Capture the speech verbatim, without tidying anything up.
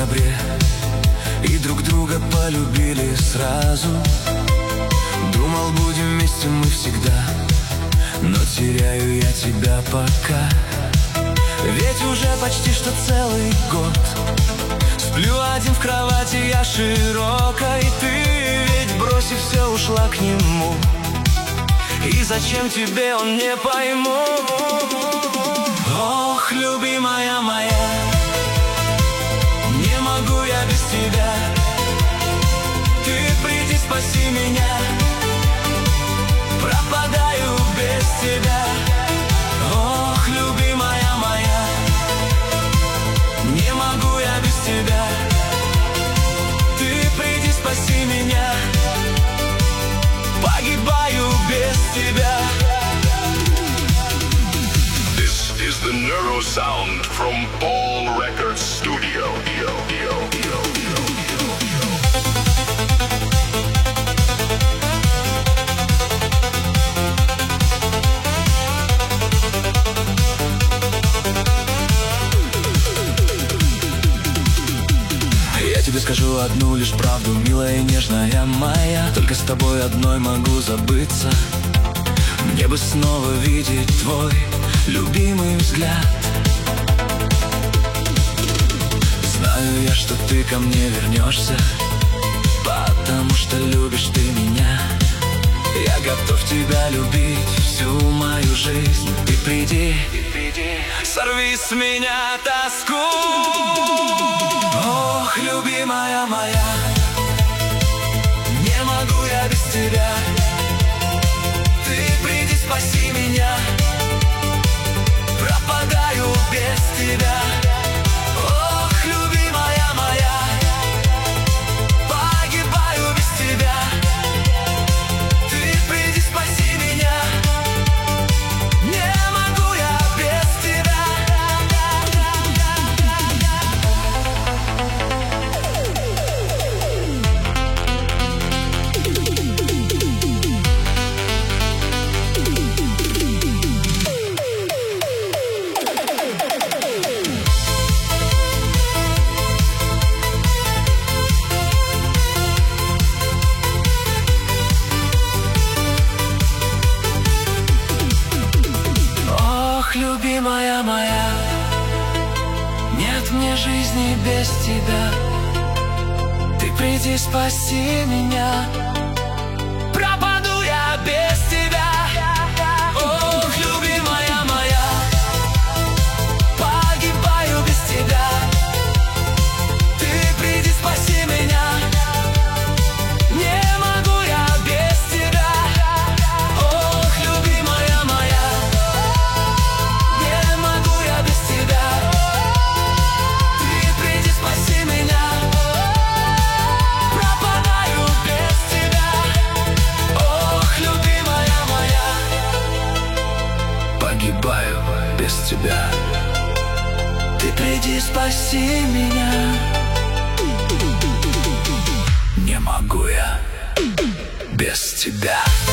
декабре и друг друга полюбили сразу. Думал, будем вместе мы всегда, но теряю я тебя пока. Ведь уже почти что целый год сплю один в кровати я широкой. Ты ведь, бросив все, ушла к нему. И зачем тебе, он не пойму. Ох, любимая моя, не могу я без тебя. Ты приди, спаси меня, пропадаю без тебя. Ох, любимая моя, не могу я без тебя. Ты приди, спаси меня, погибаю без тебя. This is the Neuro Sound from Paul Records Studio. Я тебе скажу одну лишь правду, милая и нежная моя. Только с тобой одной могу забыться. Мне бы снова видеть твой любимый взгляд. Знаю я, что ты ко мне вернешься, потому что любишь ты меня. Я готов тебя любить всю мою жизнь. Ты приди, сорви с меня тоску. Ох, любимая моя, не могу я без тебя. Ты приди, спаси меня, пропадаю без тебя. Ох, любимая моя, погибаю без тебя. Ты приди, спаси меня, не могу я без тебя. Ох, любимая моя, нет мне жизни без тебя. Ты приди, спаси меня, пропаду я без тебя. Ох, любимая моя, погибаю без тебя. Ты приди, спаси меня, не могу я без тебя. Ох, любимая моя, не могу я без тебя. Ты приди, спаси меня, пропадаю без тебя. Ох, любимая моя, погибаю без тебя. Ты приди, спаси меня, не могу я без тебя.